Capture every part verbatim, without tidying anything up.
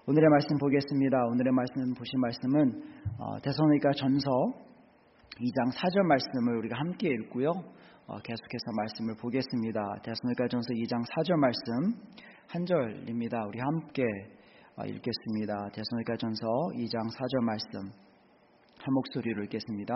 오늘의 말씀 보겠습니다. 오늘의 말씀 보신 말씀은 어, 데살로니가 전서 이 장 사 절 말씀을 우리가 함께 읽고요. 어, 계속해서 말씀을 보겠습니다. 데살로니가 전서 이 장 사 절 말씀 한 절입니다. 우리 함께 어, 읽겠습니다. 데살로니가 전서 이 장 사 절 말씀 한 목소리로 읽겠습니다.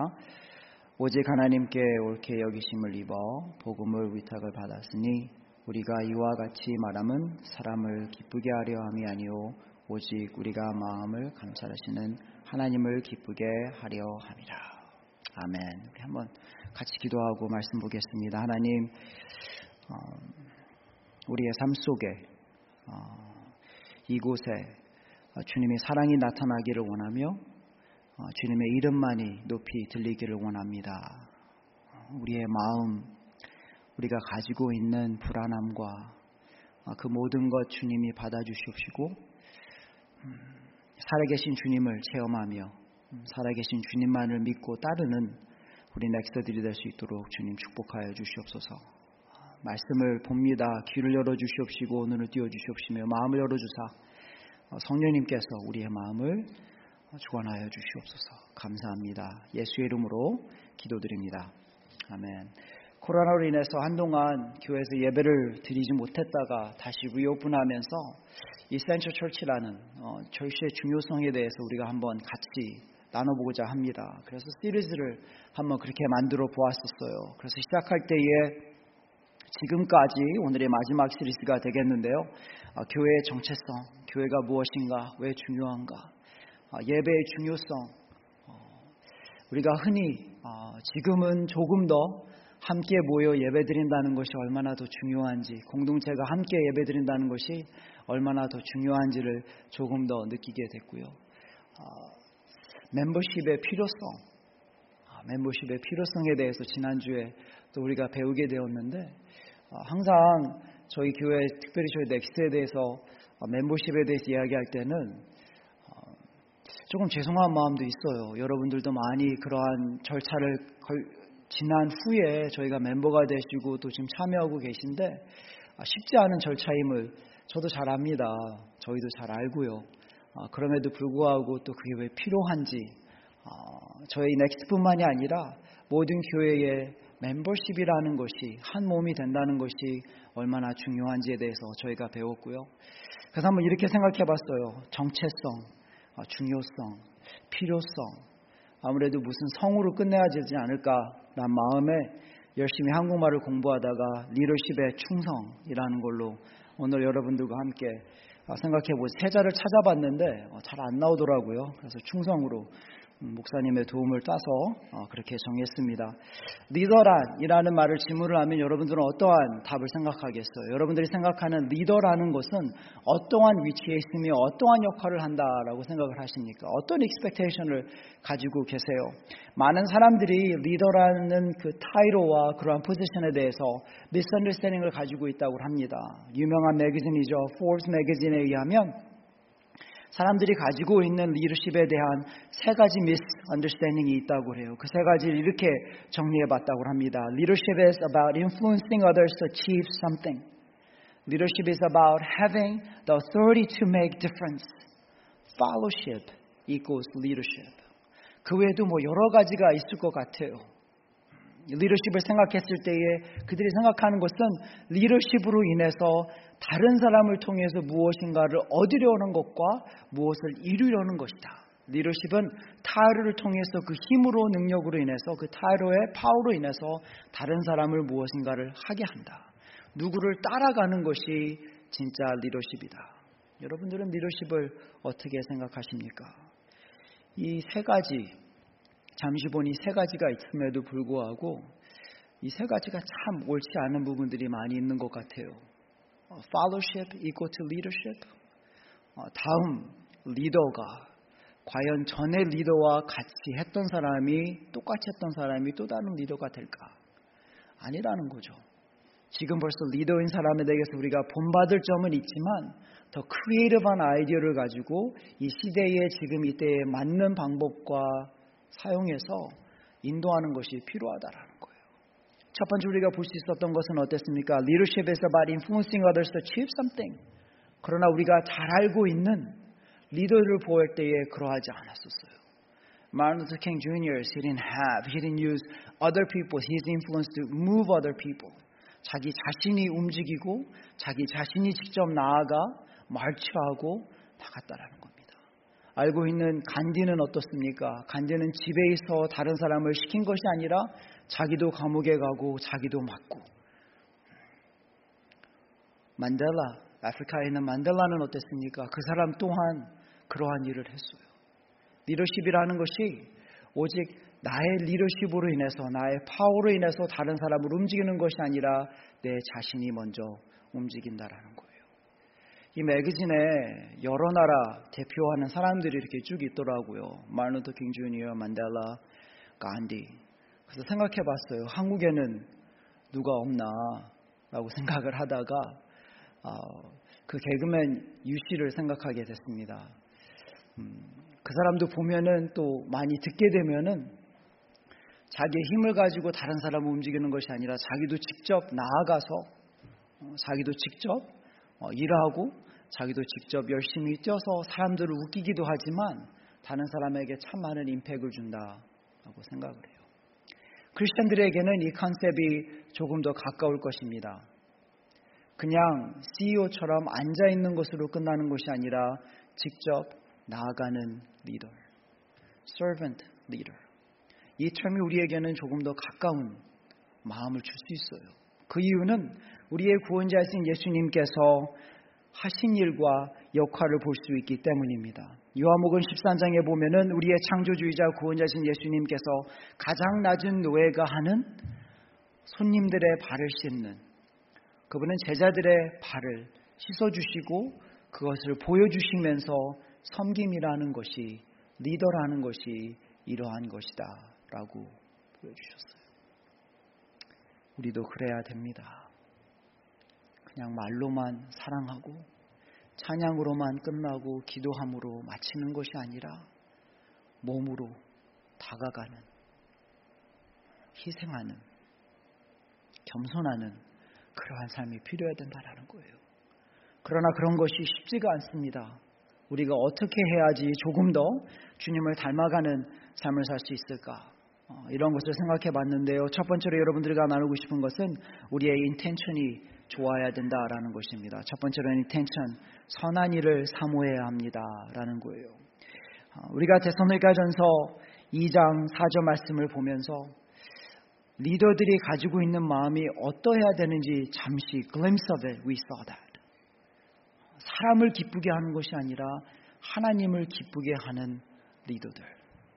오직 하나님께 옳게 여기심을 입어 복음을 위탁을 받았으니 우리가 이와 같이 말함은 사람을 기쁘게 하려 함이 아니요 오직 우리가 마음을 감찰하시는 하나님을 기쁘게 하려 함이라. 아멘. 우리 한번 같이 기도하고 말씀 보겠습니다. 하나님, 어, 우리의 삶 속에 어, 이곳에 어, 주님의 사랑이 나타나기를 원하며 어, 주님의 이름만이 높이 들리기를 원합니다. 우리의 마음, 우리가 가지고 있는 불안함과 어, 그 모든 것 주님이 받아주시옵시고 음, 살아계신 주님을 체험하며 음, 살아계신 주님만을 믿고 따르는 우리 넥서들이 될 수 있도록 주님 축복하여 주시옵소서. 어, 말씀을 봅니다. 귀를 열어주시옵시고 오늘을 띄워주시옵시며 마음을 열어주사 어, 성령님께서 우리의 마음을 주관하여 주시옵소서. 감사합니다. 예수의 이름으로 기도드립니다. 아멘. 코로나로 인해서 한동안 교회에서 예배를 드리지 못했다가 다시 리오픈하면서 이센셜 처치라는 어, 철시의 중요성에 대해서 우리가 한번 같이 나눠보고자 합니다. 그래서 시리즈를 한번 그렇게 만들어 보았었어요. 그래서 시작할 때에 지금까지 오늘의 마지막 시리즈가 되겠는데요. 어, 교회의 정체성, 교회가 무엇인가, 왜 중요한가, 어, 예배의 중요성, 어, 우리가 흔히 어, 지금은 조금 더 함께 모여 예배드린다는 것이 얼마나 더 중요한지, 공동체가 함께 예배드린다는 것이 얼마나 더 중요한지를 조금 더 느끼게 됐고요. 어, 멤버십의 필요성, 어, 멤버십의 필요성에 대해서 지난주에 또 우리가 배우게 되었는데 어, 항상 저희 교회, 특별히 저희 넥스트에 대해서 어, 멤버십에 대해서 이야기할 때는 어, 조금 죄송한 마음도 있어요. 여러분들도 많이 그러한 절차를 걸 지난 후에 저희가 멤버가 되시고 또 지금 참여하고 계신데 쉽지 않은 절차임을 저도 잘 압니다. 저희도 잘 알고요. 그럼에도 불구하고 또 그게 왜 필요한지 저희 넥스트뿐만이 아니라 모든 교회의 멤버십이라는 것이 한 몸이 된다는 것이 얼마나 중요한지에 대해서 저희가 배웠고요. 그래서 한번 이렇게 생각해 봤어요. 정체성, 중요성, 필요성, 아무래도 무슨 성으로 끝내야 되지 않을까라는 마음에 열심히 한국말을 공부하다가 리더십의 충성이라는 걸로 오늘 여러분들과 함께 생각해보고 세자를 찾아봤는데 잘 안 나오더라고요. 그래서 충성으로 목사님의 도움을 따서 그렇게 정했습니다. 리더란이라는 말을 질문을 하면 여러분들은 어떠한 답을 생각하겠어요? 여러분들이 생각하는 리더라는 것은 어떠한 위치에 있으며 어떠한 역할을 한다라고 생각을 하십니까? 어떤 익스펙테이션을 가지고 계세요? 많은 사람들이 리더라는 그 타이틀과 그러한 포지션에 대해서 미스언더스탠딩을 가지고 있다고 합니다. 유명한 매거진이죠. 포브스 매거진에 의하면 사람들이 가지고 있는 리더십에 대한 세 가지 misunderstanding이 있다고 해요. 그 세 가지를 이렇게 정리해봤다고 합니다. Leadership is about influencing others to achieve something. Leadership is about having the authority to make difference. Fellowship equals leadership. 그 외에도 뭐 여러 가지가 있을 것 같아요. 리더십을 생각했을 때에 그들이 생각하는 것은 리더십으로 인해서 다른 사람을 통해서 무엇인가를 얻으려는 것과 무엇을 이루려는 것이다. 리더십은 타이틀을 통해서 그 힘으로 능력으로 인해서 그 타이틀의 파워로 인해서 다른 사람을 무엇인가를 하게 한다. 누구를 따라가는 것이 진짜 리더십이다. 여러분들은 리더십을 어떻게 생각하십니까? 이 세 가지, 잠시 보니 세 가지가 있음에도 불구하고 이 세 가지가 참 옳지 않은 부분들이 많이 있는 것 같아요. Fellowship equal to leadership. 다음 리더가 과연 전에 리더와 같이 했던 사람이 똑같이 했던 사람이 또 다른 리더가 될까? 아니라는 거죠. 지금 벌써 리더인 사람에 대해서 우리가 본받을 점은 있지만 더 크리에이티브한 아이디어를 가지고 이 시대에 지금 이때에 맞는 방법과 사용해서 인도하는 것이 필요하다라는 거예요. 첫 번째 우리가 볼 수 있었던 것은 어땠습니까? Leadership is about influencing others to achieve something. 그러나 우리가 잘 알고 있는 리더를 보호할 때에 그러하지 않았었어요. Martin Luther King Junior He didn't have, he didn't use other people, his influence to move other people. 자기 자신이 움직이고 자기 자신이 직접 나아가 말치하고 나갔다라는 겁니다. 알고 있는 간디는 어떻습니까? 간디는 집에 있어 다른 사람을 시킨 것이 아니라 자기도 감옥에 가고 자기도 맞고. 만델라, 아프리카에 있는 만델라는 어땠습니까? 그 사람 또한 그러한 일을 했어요. 리더십이라는 것이 오직 나의 리더십으로 인해서 나의 파워로 인해서 다른 사람을 움직이는 것이 아니라 내 자신이 먼저 움직인다라는 거예요. 이 매거진에 여러 나라 대표하는 사람들이 이렇게 쭉 있더라고요. 마르틴 루터 킹 주니어, 만델라, 간디. 그래서 생각해 봤어요. 한국에는 누가 없나 라고 생각을 하다가 어, 그 개그맨 유 씨를 생각하게 됐습니다. 음, 그 사람도 보면은 또 많이 듣게 되면은 자기의 힘을 가지고 다른 사람을 움직이는 것이 아니라 자기도 직접 나아가서 어, 자기도 직접 어, 일하고 자기도 직접 열심히 뛰어서 사람들을 웃기기도 하지만 다른 사람에게 참 많은 임팩트를 준다라고 생각을 해요. 크리스천들에게는 이 컨셉이 조금 더 가까울 것입니다. 그냥 씨이오처럼 앉아있는 것으로 끝나는 것이 아니라 직접 나아가는 리더, servant leader. 이 term이 우리에게는 조금 더 가까운 마음을 줄 수 있어요. 그 이유는 우리의 구원자이신 예수님께서 하신 일과 역할을 볼 수 있기 때문입니다. 요한복음 십삼 장에 보면은 우리의 창조주이자 구원자이신 예수님께서 가장 낮은 노예가 하는 손님들의 발을 씻는, 그분은 제자들의 발을 씻어주시고 그것을 보여주시면서 섬김이라는 것이, 리더라는 것이 이러한 것이다 라고 보여주셨어요. 우리도 그래야 됩니다. 그냥 말로만 사랑하고 찬양으로만 끝나고 기도함으로 마치는 것이 아니라 몸으로 다가가는, 희생하는, 겸손하는 그러한 삶이 필요해야 된다는 거예요. 그러나 그런 것이 쉽지가 않습니다. 우리가 어떻게 해야지 조금 더 주님을 닮아가는 삶을 살 수 있을까? 어, 이런 것을 생각해 봤는데요. 첫 번째로 여러분들과 나누고 싶은 것은 우리의 인텐션이 좋아야 된다라는 것입니다. 첫 번째로 인텐션, 선한 일을 사모해야 합니다라는 거예요. 어, 우리가 데살로니가전서 이 장 사 절 말씀을 보면서 리더들이 가지고 있는 마음이 어떠해야 되는지 잠시 glimpse of it, we saw that. 사람을 기쁘게 하는 것이 아니라 하나님을 기쁘게 하는 리더들.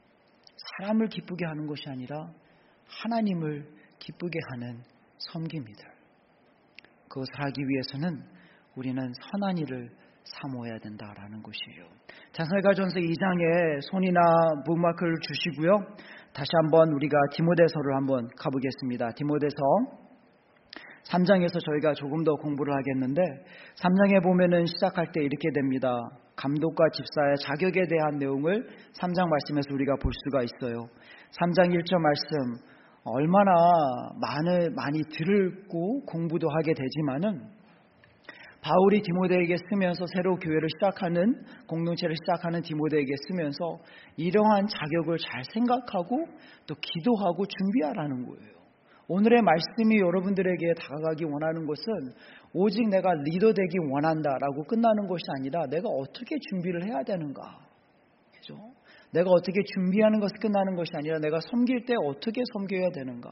사람을 기쁘게 하는 것이 아니라 하나님을 기쁘게 하는 섬김이들. 그것을 하기 위해서는 우리는 선한 일을 사모해야 된다라는 것이에요. 데살로니가전서 이 장에 손이나 북마크를 주시고요. 다시 한번 우리가 디모데서를 한번 가보겠습니다. 디모데서 삼 장에서 저희가 조금 더 공부를 하겠는데 삼 장에 보면은 시작할 때 이렇게 됩니다. 감독과 집사의 자격에 대한 내용을 삼 장 말씀에서 우리가 볼 수가 있어요. 삼 장 일 절 말씀 얼마나 많이, 많이 들고 공부도 하게 되지만은 바울이 디모데에게 쓰면서 새로 교회를 시작하는, 공동체를 시작하는 디모데에게 쓰면서 이러한 자격을 잘 생각하고 또 기도하고 준비하라는 거예요. 오늘의 말씀이 여러분들에게 다가가기 원하는 것은 오직 내가 리더 되기 원한다라고 끝나는 것이 아니라 내가 어떻게 준비를 해야 되는가, 그죠? 내가 어떻게 준비하는 것이 끝나는 것이 아니라 내가 섬길 때 어떻게 섬겨야 되는가,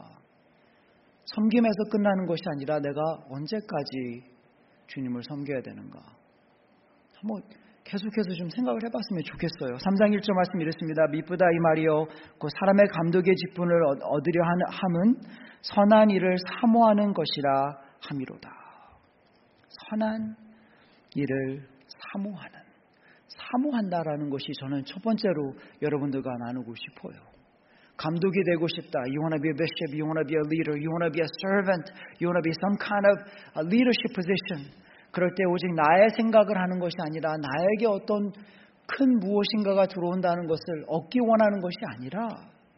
섬김에서 끝나는 것이 아니라 내가 언제까지 주님을 섬겨야 되는가. 한번 계속해서 좀 생각을 해봤으면 좋겠어요. 삼 장 일 절 말씀 이렇습니다. 미쁘다 이 말이요 그 사람의 감독의 직분을 얻으려 함은 선한 일을 사모하는 것이라 함이로다. 선한 일을 사모하는, 사모한다라는 것이 저는 첫 번째로 여러분들과 나누고 싶어요. 감독이 되고 싶다. You want to be a bishop, you want to be a leader, you want to be a servant, you want to be some kind of a leadership position. 그럴 때 오직 나의 생각을 하는 것이 아니라 나에게 어떤 큰 무엇인가가 들어온다는 것을 얻기 원하는 것이 아니라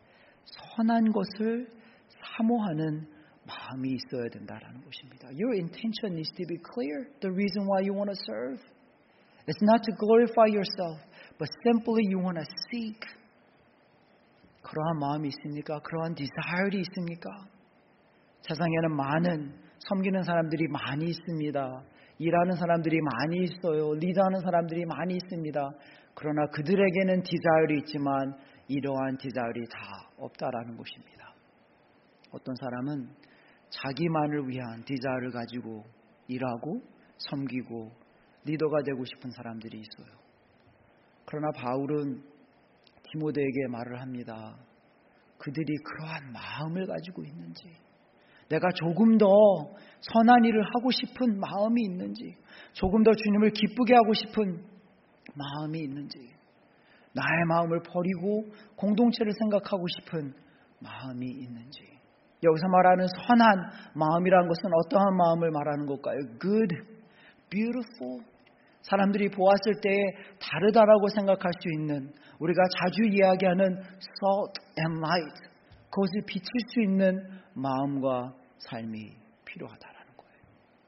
선한 것을 사모하는 마음이 있어야 된다는 것입니다. Your intention needs to be clear. The reason why you want to serve. It's not to glorify yourself. but simply you want to seek. 그러한 마음이 있습니까? 그러한 desire이 있습니까? 세상에는 많은 섬기는 사람들이 많이 있습니다. 일하는 사람들이 많이 있어요. 리더하는 사람들이 많이 있습니다. 그러나 그들에게는 desire이 있지만 이러한 desire이 다 없다라는 것입니다. 어떤 사람은 자기만을 위한 desire를 가지고 일하고 섬기고 리더가 되고 싶은 사람들이 있어요. 그러나 바울은 디모데에게 말을 합니다. 그들이 그러한 마음을 가지고 있는지, 내가 조금 더 선한 일을 하고 싶은 마음이 있는지, 조금 더 주님을 기쁘게 하고 싶은 마음이 있는지, 나의 마음을 버리고 공동체를 생각하고 싶은 마음이 있는지. 여기서 말하는 선한 마음이라는 것은 어떠한 마음을 말하는 걸까요? Good, beautiful. 사람들이 보았을 때에 다르다라고 생각할 수 있는, 우리가 자주 이야기하는 salt and light, 그것을 비칠 수 있는 마음과 삶이 필요하다라는 거예요.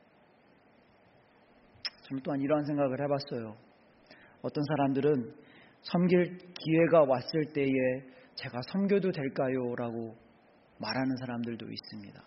저는 또한 이러한 생각을 해봤어요. 어떤 사람들은 섬길 기회가 왔을 때에 제가 섬겨도 될까요? 라고 말하는 사람들도 있습니다.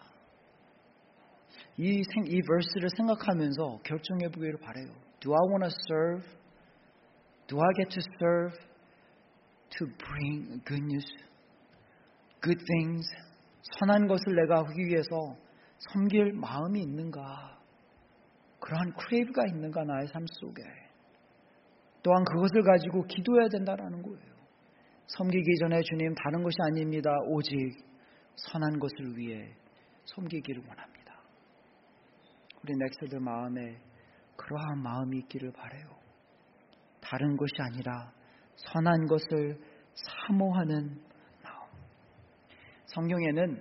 이, 생, 이 verse를 생각하면서 결정해 보기를 바라요. Do I want to serve? Do I get to serve to bring good news, good things? 선한 것을 내가 하기 위해서 섬길 마음이 있는가? 그러한 크레이브가 있는가 나의 삶 속에? 또한 그것을 가지고 기도해야 된다라는 거예요. 섬기기 전에 주님 다른 것이 아닙니다. 오직 선한 것을 위해 섬기기를 원합니다. 우리 넥스들 마음에 그러한 마음이 있기를 바라요. 다른 것이 아니라 선한 것을 사모하는 마음. 성경에는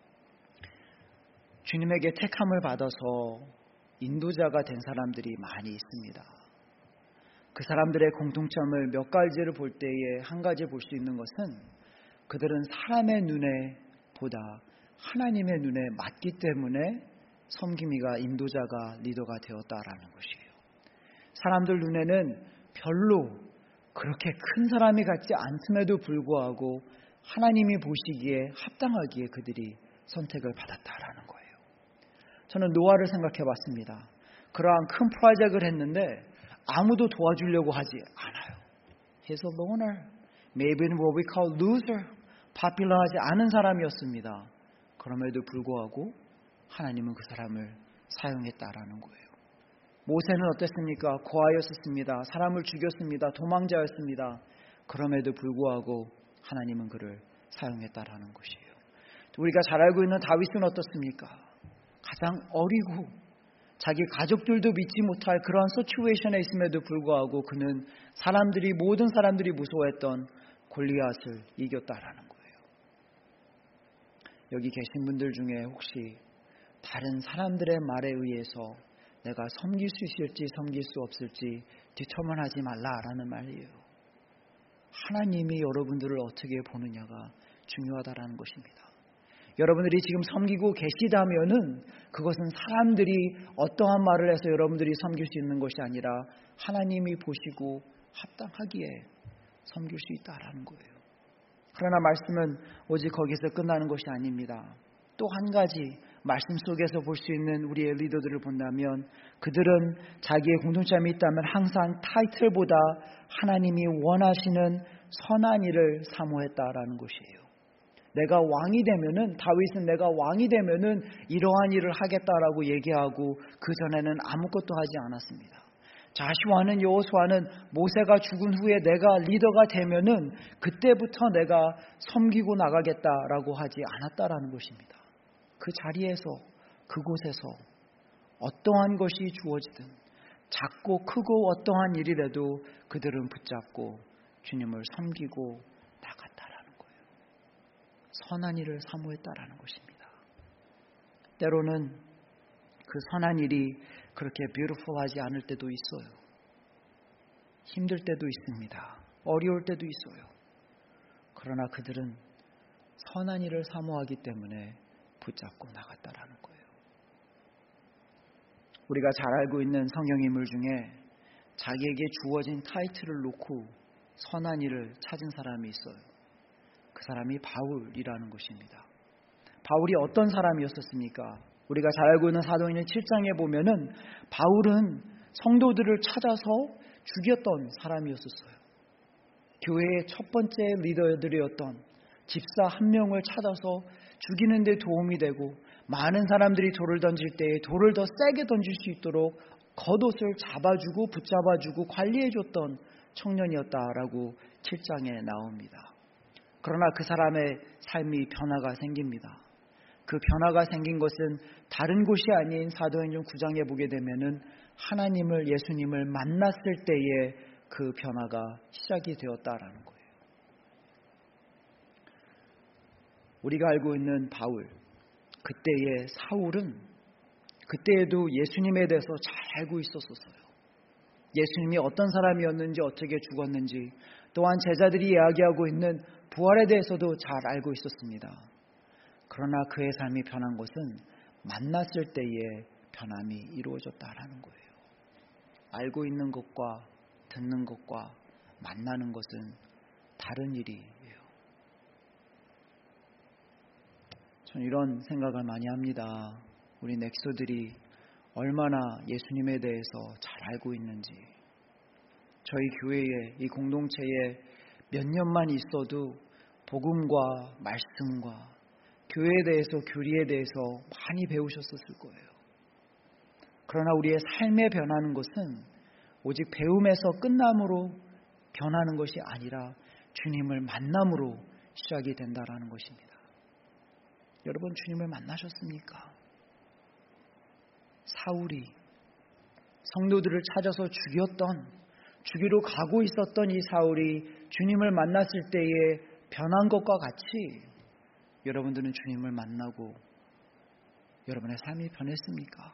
주님에게 택함을 받아서 인도자가 된 사람들이 많이 있습니다. 그 사람들의 공통점을 몇 가지를 볼 때에 한 가지 볼 수 있는 것은 그들은 사람의 눈에 보다 하나님의 눈에 맞기 때문에 섬김이가 인도자가 리더가 되었다라는 것이에요. 사람들 눈에는 별로 그렇게 큰 사람이 같지 않음에도 불구하고 하나님이 보시기에 합당하기에 그들이 선택을 받았다라는 거예요. 저는 노아를 생각해 봤습니다. 그러한 큰 프로젝트를 했는데 아무도 도와주려고 하지 않아요. He's a loner. Maybe what we call loser. 파퓰러하지 않은 사람이었습니다. 그럼에도 불구하고 하나님은 그 사람을 사용했다라는 거예요. 모세는 어땠습니까? 고아였었습니다. 사람을 죽였습니다. 도망자였습니다. 그럼에도 불구하고 하나님은 그를 사용했다라는 것이에요. 우리가 잘 알고 있는 다윗은 어떻습니까? 가장 어리고 자기 가족들도 믿지 못할 그러한 시츄에이션에 있음에도 불구하고 그는 사람들이 모든 사람들이 무서워했던 골리앗을 이겼다라는 거예요. 여기 계신 분들 중에 혹시 다른 사람들의 말에 의해서 내가 섬길 수 있을지 섬길 수 없을지 디터민하지 말라라는 말이에요. 하나님이 여러분들을 어떻게 보느냐가 중요하다라는 것입니다. 여러분들이 지금 섬기고 계시다면은 그것은 사람들이 어떠한 말을 해서 여러분들이 섬길 수 있는 것이 아니라 하나님이 보시고 합당하기에 섬길 수 있다라는 거예요. 그러나 말씀은 오직 거기서 끝나는 것이 아닙니다. 또 한 가지 말씀 속에서 볼 수 있는 우리의 리더들을 본다면 그들은 자기의 공통점이 있다면 항상 타이틀보다 하나님이 원하시는 선한 일을 사모했다라는 것이에요. 내가 왕이 되면은, 다윗은 내가 왕이 되면은 이러한 일을 하겠다라고 얘기하고 그 전에는 아무것도 하지 않았습니다. 자슈아는 여호수아는 모세가 죽은 후에 내가 리더가 되면은 그때부터 내가 섬기고 나가겠다라고 하지 않았다라는 것입니다. 그 자리에서, 그곳에서 어떠한 것이 주어지든 작고 크고 어떠한 일이라도 그들은 붙잡고 주님을 섬기고 나갔다라는 거예요. 선한 일을 사모했다라는 것입니다. 때로는 그 선한 일이 그렇게 뷰티풀하지 않을 때도 있어요. 힘들 때도 있습니다. 어려울 때도 있어요. 그러나 그들은 선한 일을 사모하기 때문에 붙잡고 나갔다라는 거예요. 우리가 잘 알고 있는 성경 인물 중에 자기에게 주어진 타이틀을 놓고 선한 일을 찾은 사람이 있어요. 그 사람이 바울이라는 것입니다. 바울이 어떤 사람이었었습니까? 우리가 잘 알고 있는 사도행전 칠 장에 보면은 바울은 성도들을 찾아서 죽였던 사람이었었어요. 교회의 첫 번째 리더들이었던 집사 한 명을 찾아서 죽이는 데 도움이 되고, 많은 사람들이 돌을 던질 때에 돌을 더 세게 던질 수 있도록 겉옷을 잡아주고 붙잡아주고 관리해줬던 청년이었다라고 칠 장에 나옵니다. 그러나 그 사람의 삶이 변화가 생깁니다. 그 변화가 생긴 것은 다른 곳이 아닌 사도행전 구 장에 보게 되면은 하나님을, 예수님을 만났을 때에 그 변화가 시작이 되었다라는 거예요. 우리가 알고 있는 바울, 그때의 사울은 그때에도 예수님에 대해서 잘 알고 있었어요. 예수님이 어떤 사람이었는지, 어떻게 죽었는지, 또한 제자들이 이야기하고 있는 부활에 대해서도 잘 알고 있었습니다. 그러나 그의 삶이 변한 것은 만났을 때의 변함이 이루어졌다라는 거예요. 알고 있는 것과 듣는 것과 만나는 것은 다른 일이에요. 저는 이런 생각을 많이 합니다. 우리 넥소들이 얼마나 예수님에 대해서 잘 알고 있는지. 저희 교회에, 이 공동체에 몇 년만 있어도 복음과 말씀과 교회에 대해서, 교리에 대해서 많이 배우셨었을 거예요. 그러나 우리의 삶에 변하는 것은 오직 배움에서 끝남으로 변하는 것이 아니라 주님을 만남으로 시작이 된다라는 것입니다. 여러분, 주님을 만나셨습니까? 사울이 성도들을 찾아서 죽였던, 죽이러 가고 있었던 이 사울이 주님을 만났을 때에 변한 것과 같이 여러분들은 주님을 만나고 여러분의 삶이 변했습니까?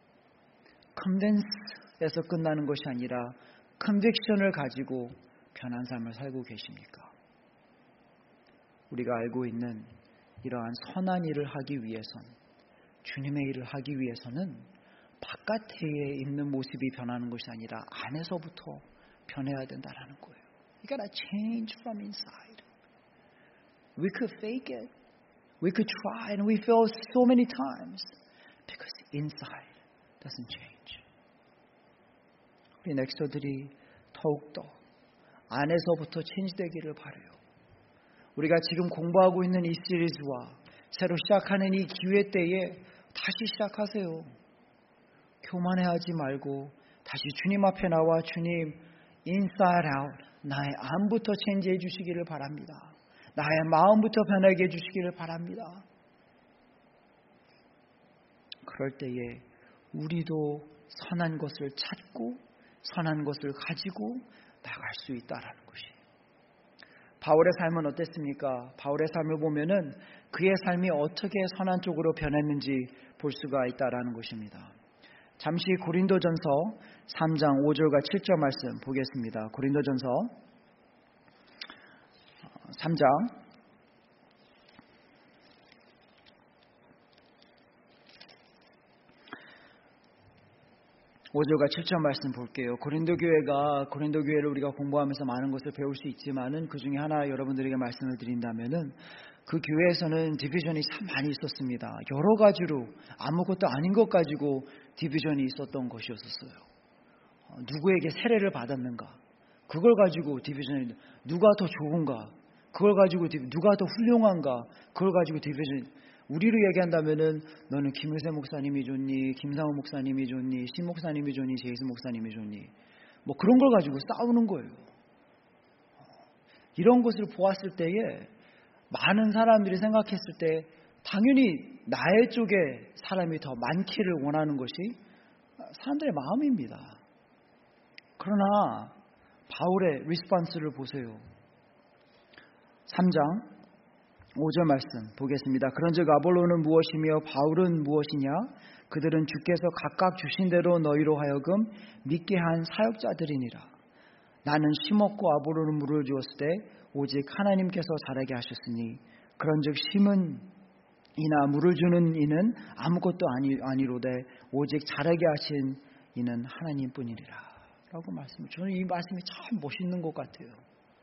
컨벤스에서 끝나는 것이 아니라 컨빅션을 가지고 변한 삶을 살고 계십니까? 우리가 알고 있는 이러한 선한 일을 하기 위해선, 주님의 일을 하기 위해서는 바깥에 있는 모습이 변하는 것이 아니라 안에서부터 변해야 된다라는 거예요. You gotta change from inside. We could fake it. We could try and we fail so many times because inside doesn't change. 우리 넥서들이 더욱더 안에서부터 체인지 되기를 바라요. 우리가 지금 공부하고 있는 이 시리즈와 새로 시작하는 이 기회 때에 다시 시작하세요. 교만해하지 말고 다시 주님 앞에 나와 주님, inside out, 나의 안부터 체인지해 주시기를 바랍니다. 나의 마음부터 변하게 해주시기를 바랍니다. 그럴 때에 우리도 선한 것을 찾고 선한 것을 가지고 나갈 수 있다라는 것이. 바울의 삶은 어땠습니까? 바울의 삶을 보면은 그의 삶이 어떻게 선한 쪽으로 변했는지 볼 수가 있다라는 것입니다. 잠시 고린도전서 삼 장 오 절과 칠 절 말씀 보겠습니다. 고린도전서 삼 장 오 절과 칠 절 말씀 볼게요. 고린도 교회가 고린도 교회를 우리가 공부하면서 많은 것을 배울 수 있지만은 그 중에 하나 여러분들에게 말씀을 드린다면은 그 교회에서는 디비전이 참 많이 있었습니다. 여러 가지로 아무것도 아닌 것 가지고 디비전이 있었던 것이었어요. 누구에게 세례를 받았는가? 그걸 가지고 디비전이, 누가 더 좋은가? 그걸 가지고 누가 더 훌륭한가? 그걸 가지고 디비전. 우리로 얘기한다면은 너는 김효세 목사님이 좋니, 김상우 목사님이 좋니, 신 목사님이 좋니, 제이스 목사님이 좋니, 뭐 그런 걸 가지고 싸우는 거예요. 이런 것을 보았을 때에 많은 사람들이 생각했을 때 당연히 나의 쪽에 사람이 더 많기를 원하는 것이 사람들의 마음입니다. 그러나 바울의 리스폰스를 보세요. 삼 장 오 절 말씀 보겠습니다. 그런즉 아볼로는 무엇이며 바울은 무엇이냐? 그들은 주께서 각각 주신 대로 너희로 하여금 믿게 한 사역자들이니라. 나는 심었고 아볼로는 물을 주었을 때 오직 하나님께서 자라게 하셨으니 그런즉 심은 이나 물을 주는 이는 아무것도 아니, 아니로되 오직 자라게 하신 이는 하나님뿐이니라 라고 말씀을. 저는 이 말씀이 참 멋있는 것 같아요.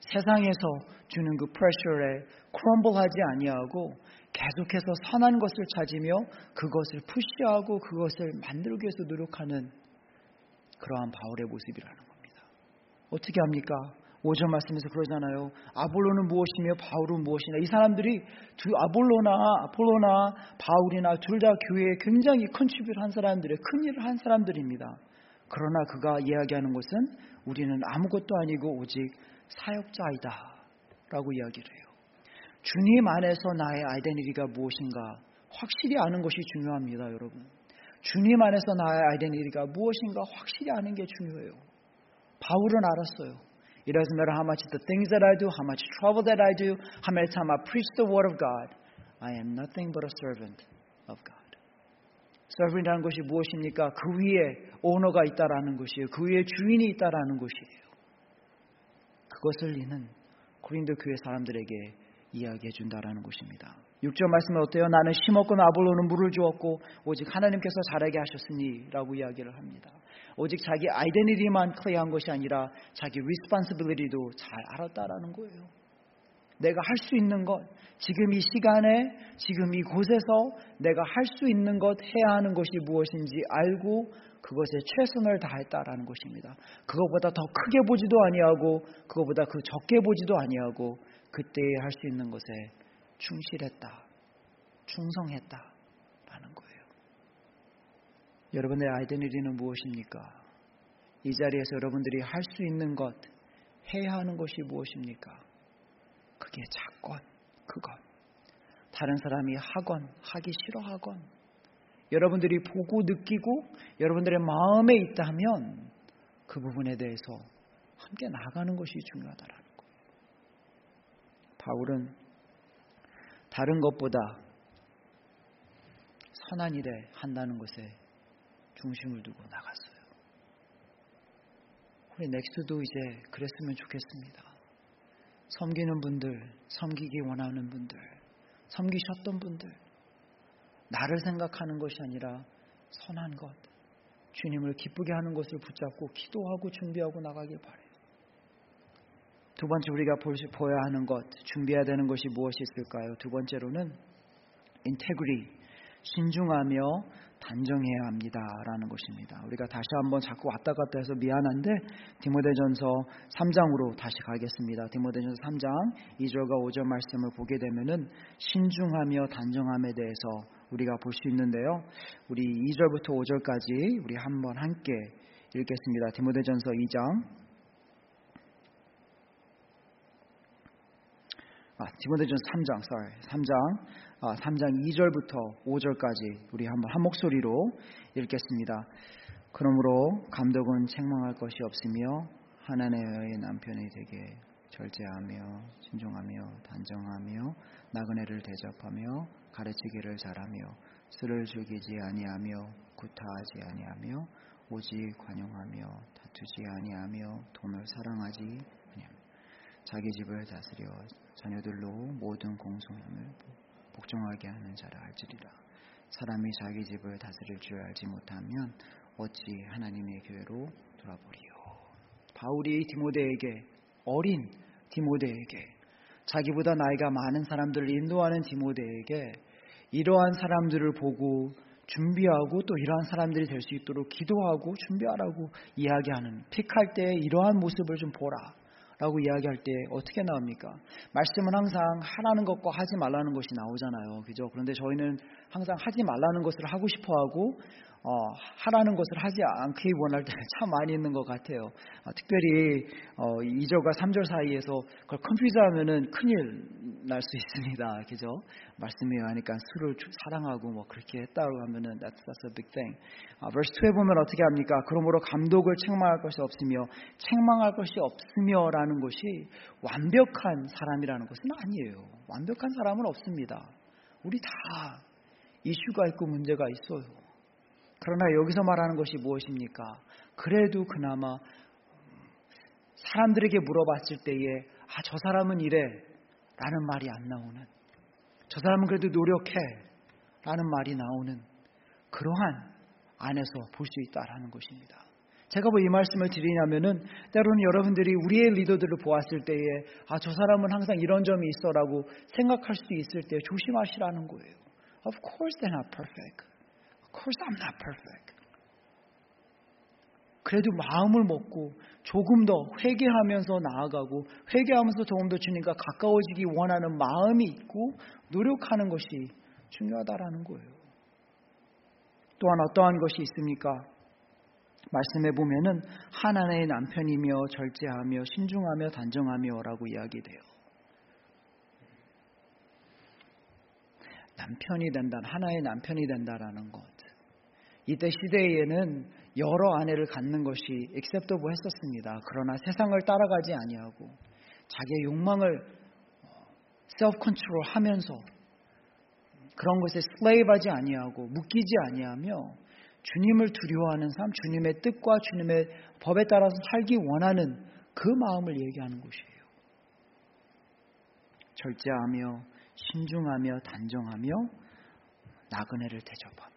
세상에서 주는 그 프레셔에 크럼블하지 아니하고 계속해서 선한 것을 찾으며 그것을 푸시하고 그것을 만들기 위해서 노력하는 그러한 바울의 모습이라는 겁니다. 어떻게 합니까? 오 절 말씀에서 그러잖아요. 아볼로는 무엇이며 바울은 무엇이냐. 이 사람들이 두 아볼로나 아폴로나 바울이나 둘 다 교회에 굉장히 컨트리뷰트한 사람들의 큰 일을 한 사람들입니다. 그러나 그가 이야기하는 것은 우리는 아무것도 아니고 오직 사역자이다 라고 이야기를 해요. 주님 안에서 나의 아이덴티티가 무엇인가 확실히 아는 것이 중요합니다. 여러분, 주님 안에서 나의 아이덴티티가 무엇인가 확실히 아는 게 중요해요. 바울은 알았어요. It doesn't matter how much the things that I do, how much trouble that I do, how many times I preach the word of God, I am nothing but a servant of God. servant이라는 것이 무엇입니까? 그 위에 오너가 있다라는 것이에요. 그 위에 주인이 있다라는 것이에요. 그것을 이는 고린도 교회 사람들에게 이야기해 준다라는 것입니다. 육 절 말씀은 어때요? 나는 심었고 아볼로는 물을 주었고 오직 하나님께서 자라게 하셨으니 라고 이야기를 합니다. 오직 자기 아이덴티티만 클리어한 것이 아니라 자기 리스폰시빌리티도 잘 알았다라는 거예요. 내가 할 수 있는 것, 지금 이 시간에 지금 이곳에서 내가 할 수 있는 것, 해야 하는 것이 무엇인지 알고 그것에 최선을 다했다라는 것입니다. 그것보다 더 크게 보지도 아니하고 그것보다 그 적게 보지도 아니하고 그때에 할 수 있는 것에 충실했다, 충성했다라는 거예요. 여러분의 아이덴티티는 무엇입니까? 이 자리에서 여러분들이 할 수 있는 것, 해야 하는 것이 무엇입니까? 그게 작건, 크건, 다른 사람이 하건 하기 싫어하건 여러분들이 보고 느끼고 여러분들의 마음에 있다면 그 부분에 대해서 함께 나가는 것이 중요하다라는 거예요. 바울은 다른 것보다 선한 일에 한다는 것에 중심을 두고 나갔어요. 우리 넥스도 이제 그랬으면 좋겠습니다. 섬기는 분들, 섬기기 원하는 분들, 섬기셨던 분들, 나를 생각하는 것이 아니라 선한 것, 주님을 기쁘게 하는 것을 붙잡고 기도하고 준비하고 나가길 바라요. 두 번째 우리가 보여야 하는 것, 준비해야 되는 것이 무엇이 있을까요? 두 번째로는 integrity, 신중하며 단정해야 합니다 라는 것입니다. 우리가 다시 한번 자꾸 왔다 갔다 해서 미안한데 디모데전서 삼 장으로 다시 가겠습니다. 디모데전서 삼 장 이 절과 오 절 말씀을 보게 되면은 신중하며 단정함에 대해서 우리가 볼 수 있는데요. 우리 이 절부터 오 절까지 우리 한번 함께 읽겠습니다. 디모데전서 이 장 아, 디모데전서 삼 장, sorry, 삼 장, 아, 삼 장 이 절부터 오 절까지 우리 한번 한 목소리로 읽겠습니다. 그러므로 감독은 책망할 것이 없으며 하나님의 남편이 되게 절제하며 신중하며 단정하며 나그네를 대접하며 가르치기를 잘하며 술을 즐기지 아니하며 구타하지 아니하며 오직 관용하며 다투지 아니하며 돈을 사랑하지 아니하며 자기 집을 다스려 자녀들로 모든 공손함을 복종하게 하는 자라 알지리라. 사람이 자기 집을 다스릴 줄 알지 못하면 어찌 하나님의 교회로 돌아보리요. 바울이 디모데에게, 어린 디모데에게, 자기보다 나이가 많은 사람들을 인도하는 디모데에게 이러한 사람들을 보고 준비하고 또 이러한 사람들이 될 수 있도록 기도하고 준비하라고 이야기하는, 픽할 때 이러한 모습을 좀 보라 라고 이야기할 때 어떻게 나옵니까? 말씀은 항상 하라는 것과 하지 말라는 것이 나오잖아요. 그죠? 그런데 저희는 항상 하지 말라는 것을 하고 싶어 하고 어, 하라는 것을 하지 않기 원할 때가 참 많이 있는 것 같아요. 어, 특별히 어, 이 절과 삼 절 사이에서 그걸 컴퓨터하면은 큰일 날 수 있습니다. 그죠? 말씀에 하니까 술을 사랑하고 뭐 그렇게 했다고 하면은 that's, that's a big thing. 어, verse 이에 보면 어떻게 합니까? 그러므로 감독을 책망할 것이 없으며 책망할 것이 없으며라는 것이 완벽한 사람이라는 것은 아니에요. 완벽한 사람은 없습니다. 우리 다 이슈가 있고 문제가 있어요. 그러나 여기서 말하는 것이 무엇입니까? 그래도 그나마 사람들에게 물어봤을 때에 아, 저 사람은 이래 라는 말이 안 나오는, 저 사람은 그래도 노력해 라는 말이 나오는 그러한 안에서 볼 수 있다라는 것입니다. 제가 왜 이 말씀을 드리냐면은 때로는 여러분들이 우리의 리더들을 보았을 때에 아, 저 사람은 항상 이런 점이 있어라고 생각할 수 있을 때 조심하시라는 거예요. Of course they're not perfect. Of course I'm not perfect. 그래도 마음을 먹고 조금 더 회개하면서 나아가고 회개하면서 조금 더 주님과 가까워지기 원하는 마음이 있고 노력하는 것이 중요하다라는 거예요. 또한 어떠한 것이 있습니까? 말씀해 보면은 하나님의 남편이며 절제하며 신중하며 단정하며라고 이야기돼요. 남편이 된다, 하나의 남편이 된다라는 것. 이때 시대에는 여러 아내를 갖는 것이 acceptable 했었습니다. 그러나 세상을 따라가지 아니하고 자기의 욕망을 self control 하면서 그런 것에 슬레이브하지 아니하고 묶이지 아니하며 주님을 두려워하는 삶, 주님의 뜻과 주님의 법에 따라서 살기 원하는 그 마음을 얘기하는 것이에요. 절제하며 신중하며 단정하며 나그네를 대접하며.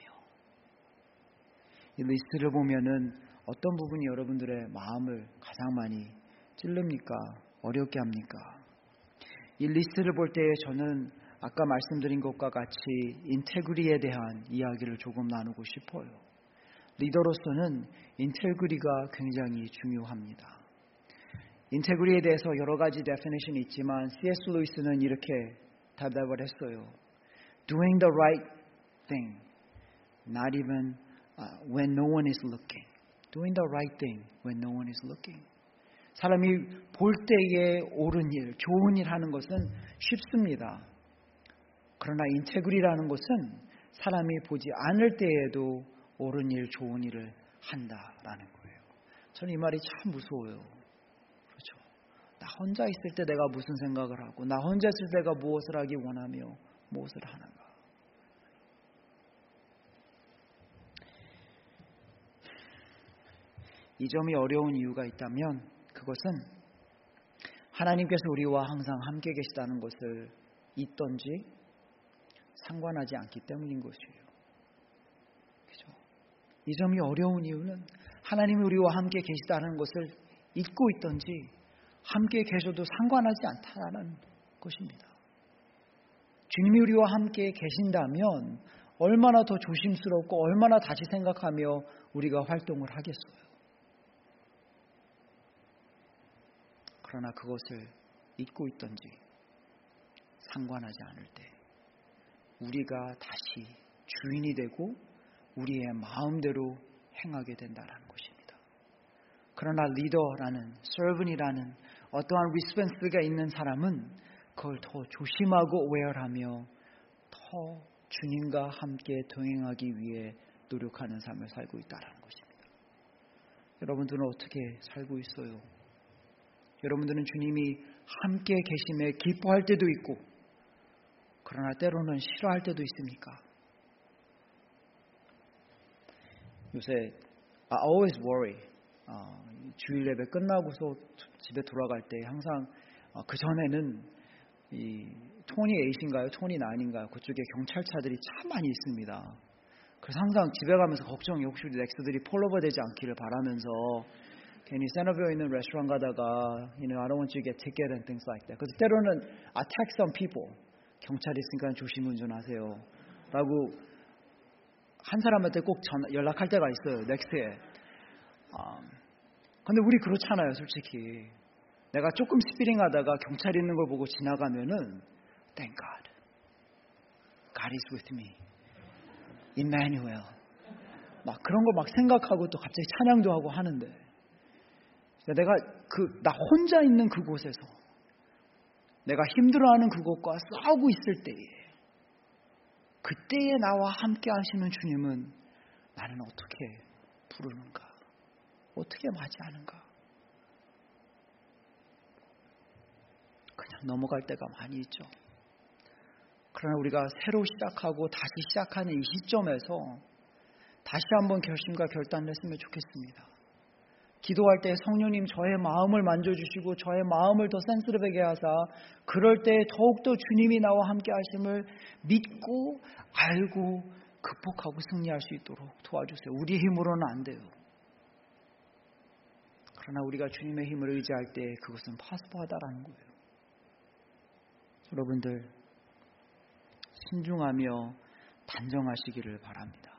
이 리스트를 보면은 어떤 부분이 여러분들의 마음을 가장 많이 찔릅니까? 어렵게 합니까? 이 리스트를 볼 때 저는 아까 말씀드린 것과 같이 인테그리에 대한 이야기를 조금 나누고 싶어요. 리더로서는 인테그리가 굉장히 중요합니다. 인테그리에 대해서 여러 가지 데피니션이 있지만 씨에스 루이스는 이렇게 답답을 했어요. Doing the right thing, not even uh, when no one is looking. Doing the right thing when no one is looking. 사람이 볼 때에 옳은 일, 좋은 일 하는 것은 쉽습니다. 그러나 인테그리라는 것은 사람이 보지 않을 때에도 옳은 일, 좋은 일을 한다라는 거예요. 저는 이 말이 참 무서워요. 그렇죠? 나 혼자 있을 때 내가 무슨 생각을 하고 나 혼자 있을 때 내가 무엇을 하기 원하며 무엇을 하는가. 이 점이 어려운 이유가 있다면 그것은 하나님께서 우리와 항상 함께 계시다는 것을 잊던지 상관하지 않기 때문인 것이에요. 그렇죠? 이 점이 어려운 이유는 하나님이 우리와 함께 계시다는 것을 잊고 있던지 함께 계셔도 상관하지 않다는 것입니다. 주님이 우리와 함께 계신다면 얼마나 더 조심스럽고 얼마나 다시 생각하며 우리가 활동을 하겠어요. 그러나 그것을 잊고 있던지 상관하지 않을 때 우리가 다시 주인이 되고 우리의 마음대로 행하게 된다는 것입니다. 그러나 리더라는, servant이라는 어떠한 리스폰스가 있는 사람은 그걸 더 조심하고 aware하며 더 주님과 함께 동행하기 위해 노력하는 삶을 살고 있다는 것입니다. 여러분들은 어떻게 살고 있어요? 여러분들은 주님이 함께 계심에 기뻐할 때도 있고 그러나 때로는 싫어할 때도 있습니까? 요새 I always worry. 어, 주일 예배 끝나고서 집에 돌아갈 때 항상 어, 그 전에는 이 토니 에잇인가요? 토니 나인인가요? 그쪽에 경찰차들이 참 많이 있습니다. 그래서 항상 집에 가면서 걱정이 혹시 우리 넥스들이 폴로버 되지 않기를 바라면서 괜히 세너뷰에 있는 레스토랑 가다가 you know, I don't want you to get ticket and things like that. 그래서 때로는 attack some people. 경찰이 있으니까 조심 운전하세요. 라고 한 사람한테 꼭 전화, 연락할 때가 있어요. 넥스트에. 아, 근데 우리 그렇잖아요. 솔직히. 내가 조금 스피링 하다가 경찰 있는 걸 보고 지나가면은 Thank God. God is with me. Emmanuel. 막 그런 거 막 생각하고 또 갑자기 찬양도 하고 하는데 내가 그 나 혼자 있는 그곳에서 내가 힘들어하는 그곳과 싸우고 있을 때에 그때에 나와 함께 하시는 주님은 나는 어떻게 부르는가? 어떻게 맞이하는가? 그냥 넘어갈 때가 많이 있죠. 그러나 우리가 새로 시작하고 다시 시작하는 이 시점에서 다시 한번 결심과 결단을 했으면 좋겠습니다. 기도할 때 성령님 저의 마음을 만져주시고 저의 마음을 더 센스티브하게 하사 그럴 때 더욱더 주님이 나와 함께 하심을 믿고 알고 극복하고 승리할 수 있도록 도와주세요. 우리의 힘으로는 안 돼요. 그러나 우리가 주님의 힘을 의지할 때 그것은 possible하다라는 거예요. 여러분들 신중하며 단정하시기를 바랍니다.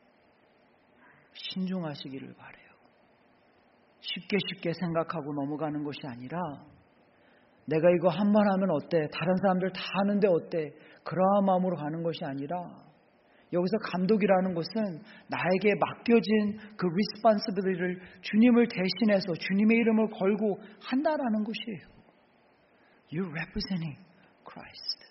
신중하시기를 바라요. 쉽게 쉽게 생각하고 넘어가는 것이 아니라 내가 이거 한 번 하면 어때? 다른 사람들 다 하는데 어때? 그러한 마음으로 가는 것이 아니라 여기서 감독이라는 것은 나에게 맡겨진 그 responsibility를 주님을 대신해서 주님의 이름을 걸고 한다라는 것이에요. You're representing Christ.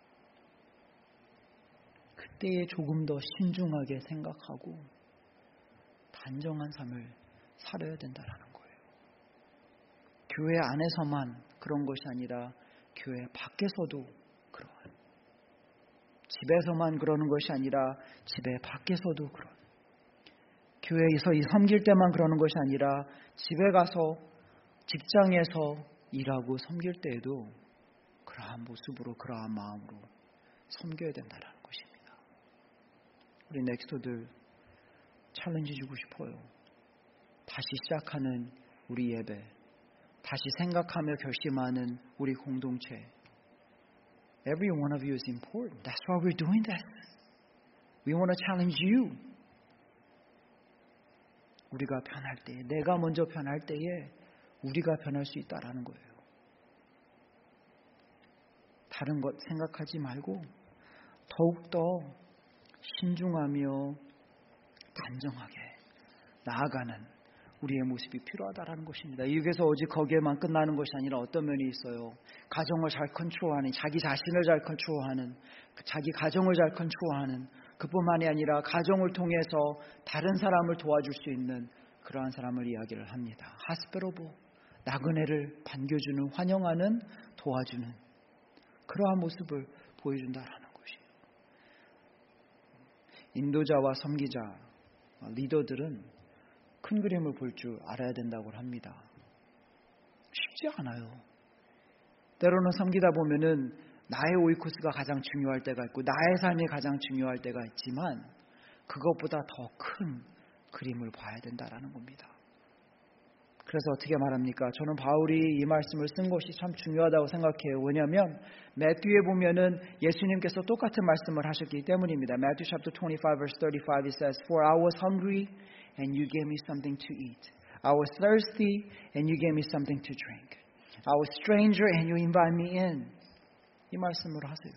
그때에 조금 더 신중하게 생각하고 단정한 삶을 살아야 된다라는 거예요. 교회 안에서만 그런 것이 아니라 교회 밖에서도 그러한, 집에서만 그러는 것이 아니라 집에 밖에서도 그런, 교회에서 섬길 때만 그러는 것이 아니라 집에 가서 직장에서 일하고 섬길 때에도 그러한 모습으로 그러한 마음으로 섬겨야 된다는 것입니다. 우리 넥스토들 챌린지 주고 싶어요. 다시 시작하는 우리 예배, 다시 생각하며 결심하는 우리 공동체. Every one of you is important. That's why we're doing this. We want to challenge you. 우리가 변할 때, 내가 먼저 변할 때에 우리가 변할 수 있다라는 거예요. 다른 것 생각하지 말고 더욱더 신중하며 단정하게 나아가는 우리의 모습이 필요하다라는 것입니다. 여기서 오직 거기에만 끝나는 것이 아니라 어떤 면이 있어요. 가정을 잘 컨트롤하는, 자기 자신을 잘 컨트롤하는, 자기 가정을 잘 컨트롤하는, 그뿐만이 아니라 가정을 통해서 다른 사람을 도와줄 수 있는 그러한 사람을 이야기를 합니다. 하스페로보, 나그네를 반겨주는, 환영하는, 도와주는 그러한 모습을 보여준다라는 것이에요. 인도자와 섬기자, 리더들은 큰 그림을 볼 줄 알아야 된다고 합니다. 쉽지 않아요. 때로는 섬기다 보면은 나의 오이코스가 가장 중요할 때가 있고 나의 삶이 가장 중요할 때가 있지만 그것보다 더 큰 그림을 봐야 된다라는 겁니다. 그래서 어떻게 말합니까? 저는 바울이 이 말씀을 쓴 것이 참 중요하다고 생각해요. 왜냐하면 매튜에 보면은 예수님께서 똑같은 말씀을 하셨기 때문입니다. Matthew chapter twenty-five verse thirty-five it says, For I was hungry and you gave me something to eat. I was thirsty and you gave me something to drink. I was stranger and you invited me in. 이 말씀을 하세요.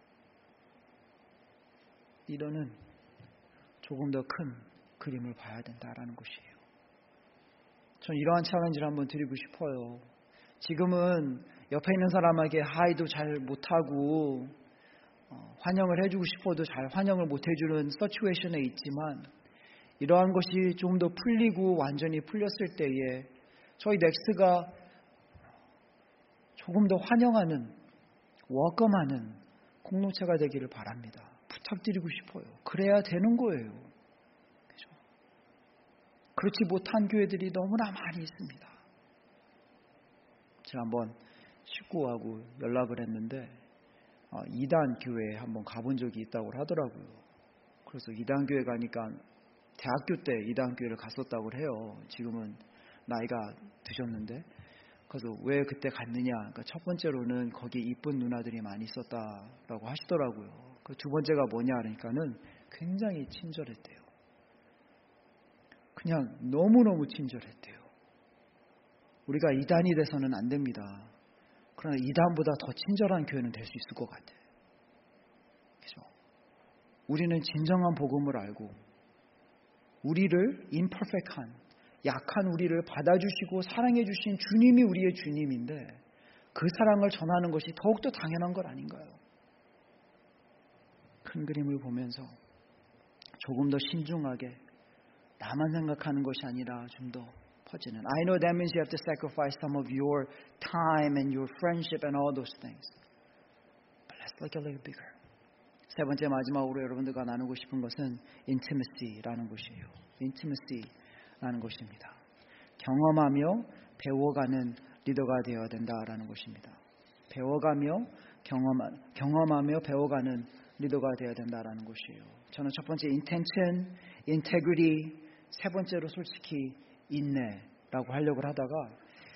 리더는 조금 더 큰 그림을 봐야 된다라는 것이에요. 전 이러한 챌린지를 한번 드리고 싶어요. 지금은 옆에 있는 사람에게 하이도 잘 못하고 어, 환영을 해주고 싶어도 잘 환영을 못해주는 시츄에이션에 있지만 이러한 것이 좀 더 풀리고 완전히 풀렸을 때에 저희 넥스가 조금 더 환영하는, 워컴하는 공동체가 되기를 바랍니다. 부탁드리고 싶어요. 그래야 되는 거예요. 그렇죠? 그렇지 못한 교회들이 너무나 많이 있습니다. 제가 한번 식구하고 연락을 했는데 어, 이단 교회에 한번 가본 적이 있다고 하더라고요. 그래서 이단 교회 가니까 대학교 때 이단 교회를 갔었다고 해요. 지금은 나이가 드셨는데 그래서 왜 그때 갔느냐? 그러니까 첫 번째로는 거기 이쁜 누나들이 많이 있었다라고 하시더라고요. 그 두 번째가 뭐냐 그러니까는 굉장히 친절했대요. 그냥 너무너무 친절했대요. 우리가 이단이 돼서는 안 됩니다. 그러나 이단보다 더 친절한 교회는 될 수 있을 것 같아요. 그렇죠? 우리는 진정한 복음을 알고 우리를 imperfect한, 약한 우리를 받아주시고 사랑해 주신 주님이 우리의 주님인데 그 사랑을 전하는 것이 더욱더 당연한 것 아닌가요? 큰 그림을 보면서 조금 더 신중하게 나만 생각하는 것이 아니라 좀 더 퍼지는. I know that means you have to sacrifice some of your time and your friendship and all those things. But let's look a little bigger. 세 번째 마지막으로 여러분들과 나누고 싶은 것은 intimacy라는 것이에요. intimacy라는 것입니다. 경험하며 배워가는 리더가 되어야 된다라는 것입니다. 배워가며 경험하, 경험하며 배워가는 리더가 되어야 된다라는 것이에요. 저는 첫 번째 intention, integrity, 세 번째로 솔직히 인내, 라고 하려고 하다가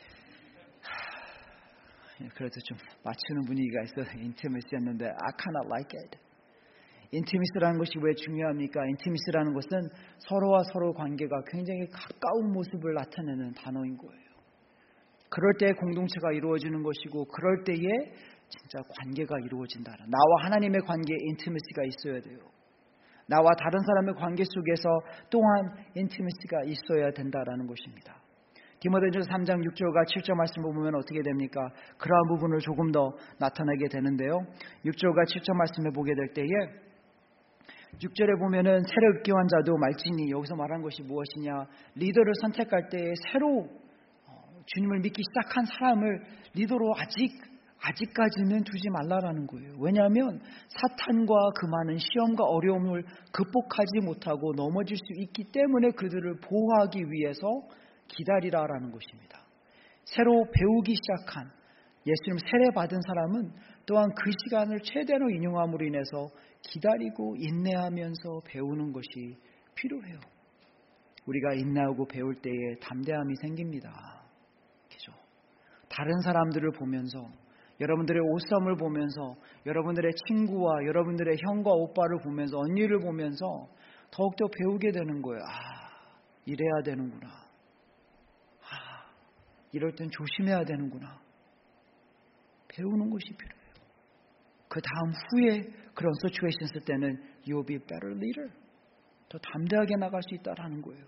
그래도 좀 맞추는 분위기가 있어서 intimacy였는데 I kind of like it. 인티미스라는 것이 왜 중요합니까? 인티미스라는 것은 서로와 서로 관계가 굉장히 가까운 모습을 나타내는 단어인 거예요. 그럴 때 공동체가 이루어지는 것이고 그럴 때에 진짜 관계가 이루어진다. 나와 하나님의 관계에 인티미시가 있어야 돼요. 나와 다른 사람의 관계 속에서 또한 인티미시가 있어야 된다라는 것입니다. 디모데전서 삼 장 육 절과 칠 절 말씀 보면 어떻게 됩니까? 그러한 부분을 조금 더 나타내게 되는데요. 육 절과 칠 절 말씀을 보게 될 때에 육 절에 보면은 새로 입교한 자도 말지니 여기서 말한 것이 무엇이냐? 리더를 선택할 때 새로 주님을 믿기 시작한 사람을 리더로 아직 아직까지는 두지 말라라는 거예요. 왜냐하면 사탄과 그 많은 시험과 어려움을 극복하지 못하고 넘어질 수 있기 때문에 그들을 보호하기 위해서 기다리라라는 것입니다. 새로 배우기 시작한 예수님 세례 받은 사람은 또한 그 시간을 최대로 인용함으로 인해서 기다리고 인내하면서 배우는 것이 필요해요. 우리가 인내하고 배울 때에 담대함이 생깁니다. 그죠? 다른 사람들을 보면서 여러분들의 옷감을 보면서 여러분들의 친구와 여러분들의 형과 오빠를 보면서 언니를 보면서 더욱더 배우게 되는 거예요. 아, 이래야 되는구나. 아, 이럴 땐 조심해야 되는구나. 배우는 것이 필요해요. 그 다음 후에 그런 시츄에이션 있을 때는 you'll be better leader. 더 담대하게 나갈 수 있다라는 거예요.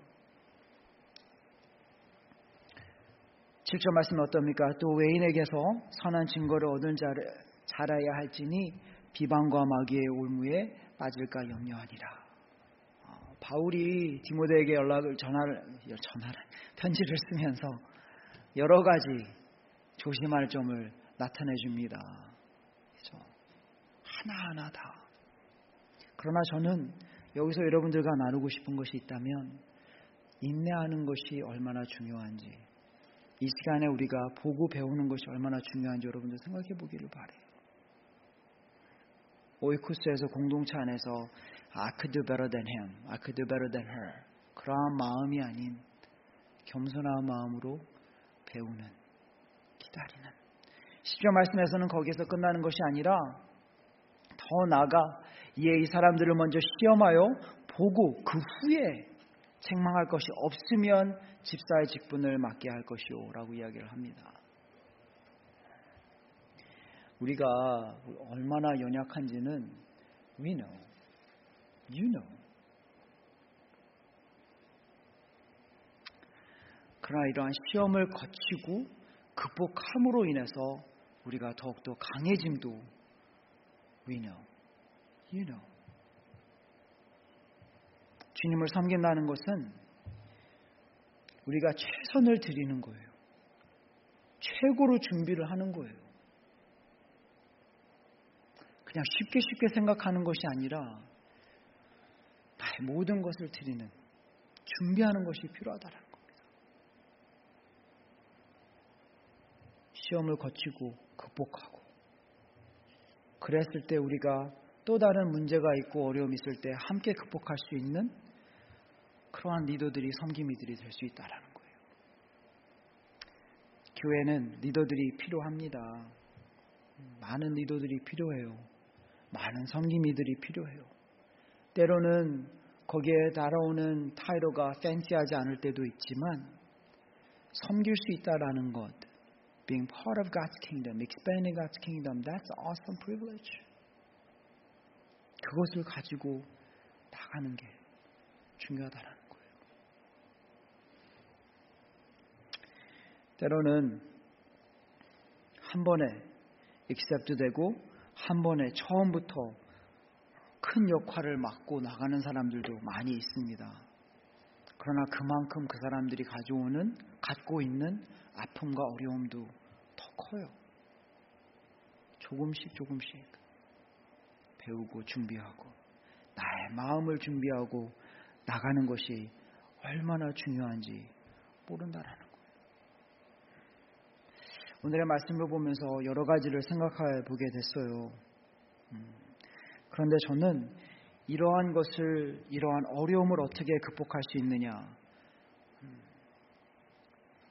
칠 절 말씀은 어떻습니까? 또 외인에게서 선한 증거를 얻은 자를 잘해야 할지니 비방과 마귀의 올무에 빠질까 염려하니라. 어, 바울이 디모데에게 연락을 전화를 전화를 편지를 쓰면서 여러 가지 조심할 점을 나타내 줍니다. 그렇죠? 하나하나 다. 그러나 저는 여기서 여러분들과 나누고 싶은 것이 있다면 인내하는 것이 얼마나 중요한지 이 시간에 우리가 보고 배우는 것이 얼마나 중요한지 여러분들 생각해 보기를 바래요. 오이쿠스에서 공동체 안에서 I could do better than him, I could do better than her 그러한 마음이 아닌 겸손한 마음으로 배우는, 기다리는 십 절 말씀에서는 거기서 끝나는 것이 아니라 더 나아가 이에 이 사람들을 먼저 시험하여 보고 그 후에 책망할 것이 없으면 집사의 직분을 맡게 할 것이오 라고 이야기를 합니다. 우리가 얼마나 연약한지는 we know, you know. 그러나 이러한 시험을 거치고 극복함으로 인해서 우리가 더욱더 강해짐도 we know, you know. 주님을 섬긴다는 것은 우리가 최선을 드리는 거예요. 최고로 준비를 하는 거예요. 그냥 쉽게 쉽게 생각하는 것이 아니라 나의 모든 것을 드리는, 준비하는 것이 필요하다는 겁니다. 시험을 거치고 극복하고 그랬을 때 우리가 또 다른 문제가 있고 어려움이 있을 때 함께 극복할 수 있는 그러한 리더들이 섬김이들이 될 수 있다는 거예요. 교회는 리더들이 필요합니다. 많은 리더들이 필요해요. 많은 섬김이들이 필요해요. 때로는 거기에 따라오는 타이틀가 팬시하지 않을 때도 있지만 섬길 수 있다라는 것, being part of God's kingdom, expanding God's kingdom, that's an awesome privilege. 그것을 가지고 나가는 게 중요하다는 거예요. 때로는 한 번에 accept 되고 한 번에 처음부터 큰 역할을 맡고 나가는 사람들도 많이 있습니다. 그러나 그만큼 그 사람들이 가져오는 갖고 있는 아픔과 어려움도 더 커요. 조금씩 조금씩 배우고 준비하고 나의 마음을 준비하고 나가는 것이 얼마나 중요한지 모른다라는 거예요. 오늘의 말씀을 보면서 여러 가지를 생각해 보게 됐어요. 음, 그런데 저는 이러한 것을, 이러한 어려움을 어떻게 극복할 수 있느냐, 음,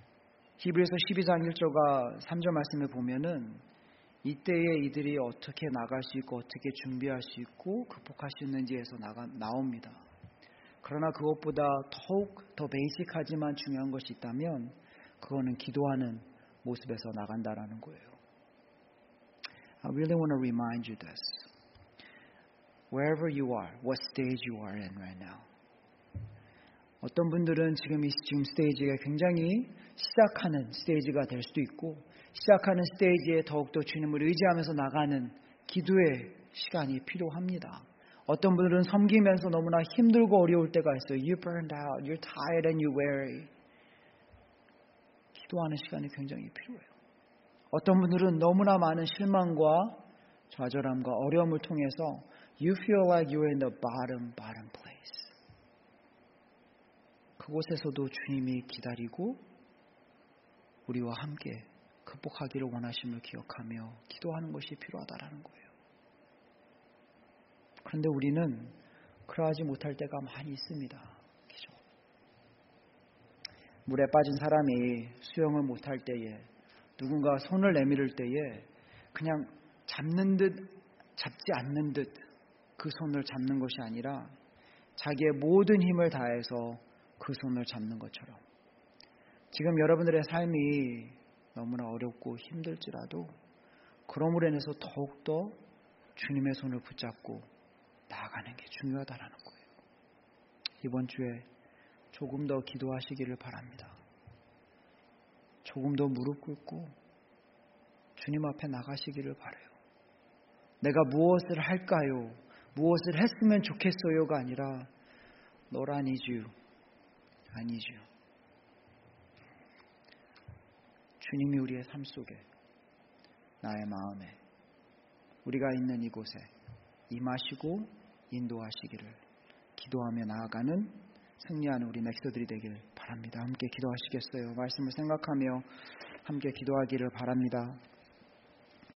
히브리서 십이 장 일 절과 삼 절 말씀을 보면은 이때에 이들이 어떻게 나갈 수 있고 어떻게 준비할 수 있고 극복할 수 있는지에서 나가, 나옵니다. 그러나 그것보다 더욱 더 베이직하지만 중요한 것이 있다면 그거는 기도하는 모습에서 나간다라는 거예요. I really want to remind you this. Wherever you are, what stage you are in right now. 어떤 분들은 지금 이 지금 스테이지가 굉장히 시작하는 스테이지가 될 수도 있고 시작하는 스테이지에 더욱더 주님을 의지하면서 나가는 기도의 시간이 필요합니다. 어떤 분들은 섬기면서 너무나 힘들고 어려울 때가 있어요. You're burned out, you're tired and you're weary. 기도하는 시간이 굉장히 필요해요. 어떤 분들은 너무나 많은 실망과 좌절함과 어려움을 통해서 You feel like you're in the bottom, bottom place. 그곳에서도 주님이 기다리고 우리와 함께 극복하기를 원하심을 기억하며 기도하는 것이 필요하다라는 거예요. 그런데 우리는 그러하지 못할 때가 많이 있습니다. 그죠? 물에 빠진 사람이 수영을 못할 때에 누군가 손을 내밀을 때에 그냥 잡는 듯 잡지 않는 듯 그 손을 잡는 것이 아니라 자기의 모든 힘을 다해서 그 손을 잡는 것처럼 지금 여러분들의 삶이 너무나 어렵고 힘들지라도 그러므로 인해서 더욱더 주님의 손을 붙잡고 나아가는 게 중요하다라는 거예요. 이번 주에 조금 더 기도하시기를 바랍니다. 조금 더 무릎 꿇고 주님 앞에 나가시기를 바라요. 내가 무엇을 할까요? 무엇을 했으면 좋겠어요가 아니라 Lord, I need you. I need you. 주님이 우리의 삶 속에 나의 마음에 우리가 있는 이곳에 임하시고 인도하시기를 기도하며 나아가는 승리하는 우리 넥서들이 되길 바랍니다. 함께 기도하시겠어요? 말씀을 생각하며 함께 기도하기를 바랍니다.